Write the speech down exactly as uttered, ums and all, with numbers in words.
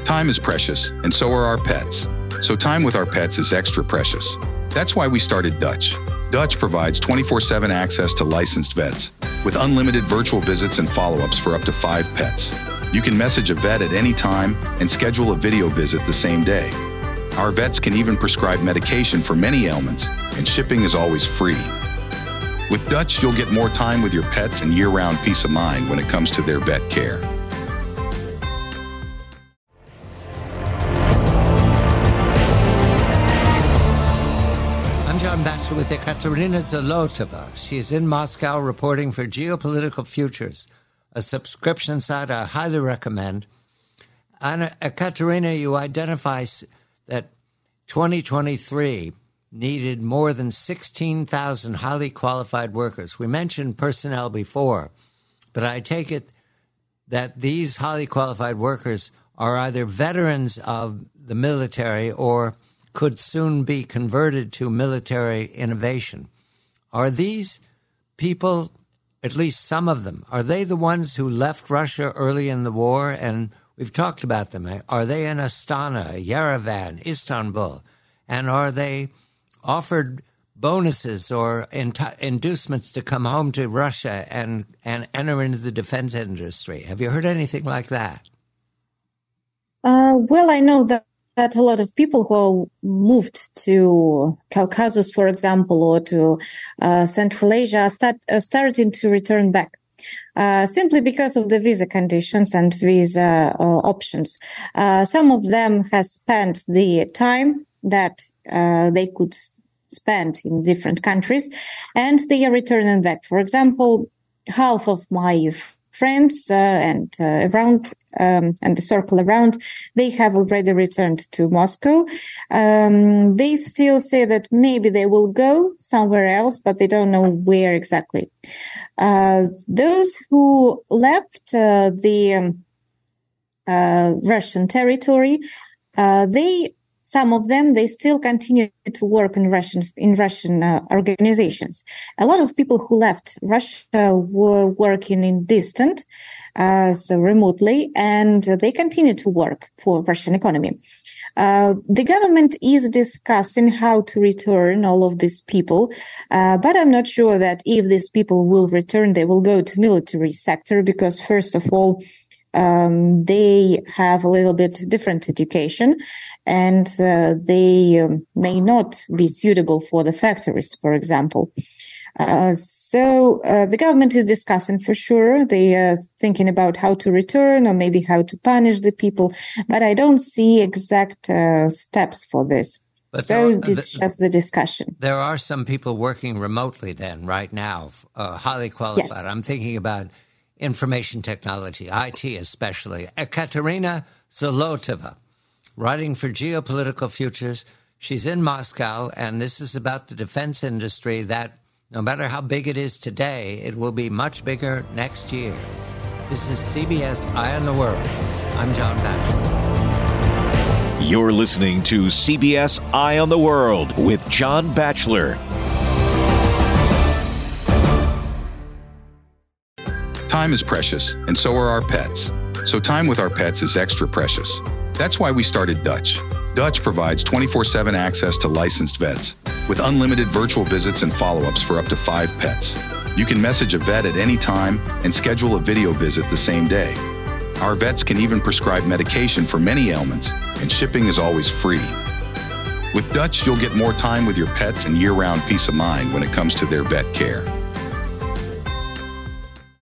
Time is precious, and so are our pets. So time with our pets is extra precious. That's why we started Dutch. Dutch provides twenty-four seven access to licensed vets, with unlimited virtual visits and follow-ups for up to five pets. You can message a vet at any time and schedule a video visit the same day. Our vets can even prescribe medication for many ailments, and shipping is always free. With Dutch, you'll get more time with your pets and year-round peace of mind when it comes to their vet care. I'm John Batchelor with Ekaterina Zolotova. She is in Moscow reporting for Geopolitical Futures, a subscription site I highly recommend. And Ekaterina, you identify that twenty twenty-three needed more than sixteen thousand highly qualified workers. We mentioned personnel before, but I take it that these highly qualified workers are either veterans of the military or could soon be converted to military innovation. Are these people, at least some of them, are they the ones who left Russia early in the war? And we've talked about them. Are they in Astana, Yerevan, Istanbul? And are they offered bonuses or inducements to come home to Russia and, and enter into the defense industry? Have you heard anything like that? Uh, well, I know that, that a lot of people who moved to Caucasus, for example, or to uh, Central Asia start, uh, starting to return back. Uh, simply because of the visa conditions and visa uh, options. Uh, some of them has spent the time that uh, they could spend in different countries, and they are returning back. For example, half of my friends uh, and uh, around um, and the circle around, they have already returned to Moscow. Um, they still say that maybe they will go somewhere else, but they don't know where exactly. Uh, those who left uh, the um, uh, Russian territory, uh, they some of them they still continue to work in Russian in Russian uh, organizations. A lot of people who left Russia were working in distant, uh, so remotely, and they continue to work for Russian economy. Uh, the government is discussing how to return all of these people, uh, but I'm not sure that if these people will return, they will go to military sector because, first of all, um, they have a little bit different education, and uh, they um, may not be suitable for the factories, for example. Uh, so uh, the government is discussing for sure. They are thinking about how to return or maybe how to punish the people, but I don't see exact uh, steps for this. But so are, it's the, just the discussion. There are some people working remotely then right now, uh, highly qualified. Yes. I'm thinking about information technology, I T especially. Ekaterina Zolotova, writing for Geopolitical Futures. She's in Moscow, and this is about the defense industry that no matter how big it is today, it will be much bigger next year. This is C B S Eye on the World. I'm John Batchelor. You're listening to C B S Eye on the World with John Batchelor. Time is precious, and so are our pets. So time with our pets is extra precious. That's why we started Dutch. Dutch provides twenty-four seven access to licensed vets, with unlimited virtual visits and follow-ups for up to five pets. You can message a vet at any time and schedule a video visit the same day. Our vets can even prescribe medication for many ailments, and shipping is always free. With Dutch, you'll get more time with your pets and year-round peace of mind when it comes to their vet care.